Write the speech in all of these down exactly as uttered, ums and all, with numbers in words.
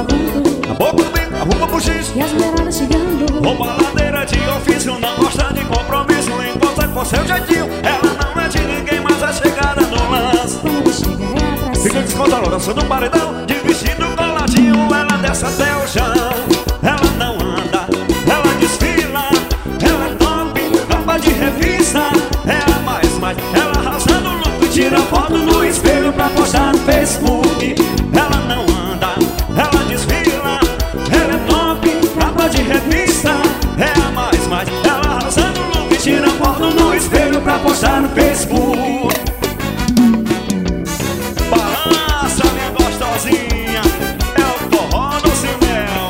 babando, na boca do bico, arruma buchicho e as mulheradas chegando. Rouba ladeira de ofício, não gosta de compromisso, encontra com seu jeitinho. Ela não é de ninguém, mas é chegada no lance. Quando ela chega é atração. Fica descontrolada, só no paredão, de vestido coladinho, ela desce até o chão. Ela não anda, ela desfila, ela é top, capa de revista. É a mais, mais, ela arrasa no look, tira foto no espelho pra postar no Facebook. Ela não anda, ela desfila, ela é top, capa de revista. É a mais, mais, ela arrasa no look, tira foto no espelho pra postar no Facebook. Balança, minha gostosinha, é o forró do seu mel.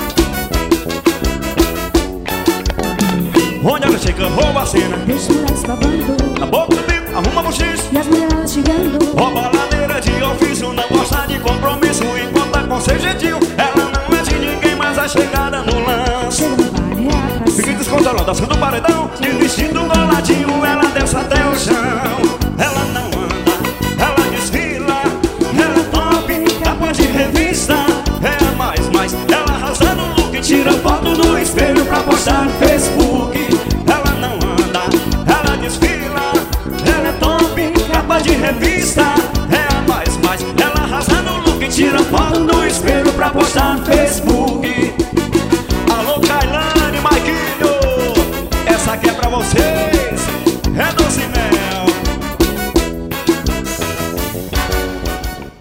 Onde ela chega, rouba a cena, Deixa as mulheres babando, na boca do bico, arruma buchicho e as mulheradas chegando. rouba ladeira de ofício, não gosta de compromisso, encontra com seu jeitinho. Ela não é de ninguém, mas é chegada no lance. Chega no bar é atração. Fica descontrolada, dançando no paredão, de vestido coladinho, ela desce até o chão. Ela não anda, ela desfila, ela é top, capa de revista. É a mais, mais, ela arrasa no look, tira foto no espelho pra postar no Facebook. Ela não anda, ela desfila, ela é top, capa de revista. É a mais, mais, ela arrasa no look, tira foto no espelho pra postar no Facebook.